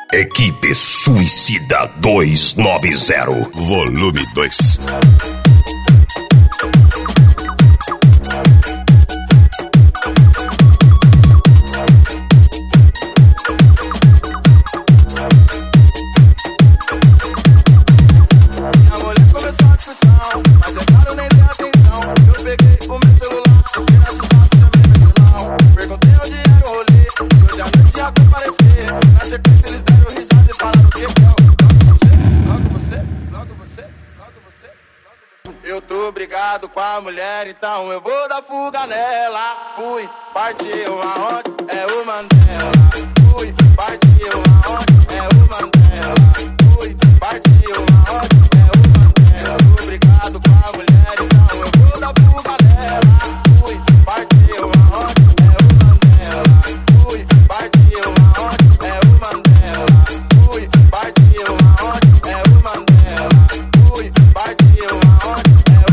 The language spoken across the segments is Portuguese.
Equipe Suicida 290, volume 2. Eu tô brigado com a mulher, então eu vou dar fuga nela. Fui, partiu aonde? É o Mandela. Fui, partiu aonde? É o Mandela. Fui, partiu aonde? É o Mandela. Tô brigado com a mulher, então eu vou dar fuga nela. Fui, partiu aonde? É o Mandela. Fui, partiu aonde? É o Mandela. Fui, partiu aonde? É o Mandela. Fui, partiu aonde?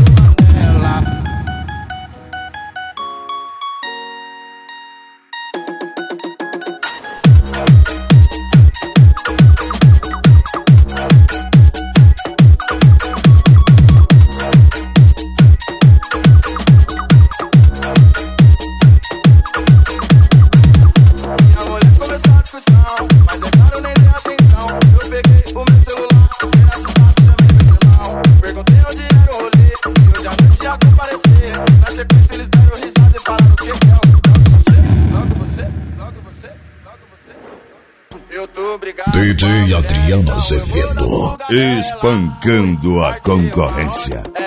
Mas é claro, nem dei atenção. Eu peguei o meu celular, era WhatsApp, chamei meu irmão. Perguntei onde era o rolê, e hoje à noite ia comparecer. Na sequência eles deram risada e falaram que é logo você. Eu tô brigado. DJ Adriano Azevedo, espancando a concorrência.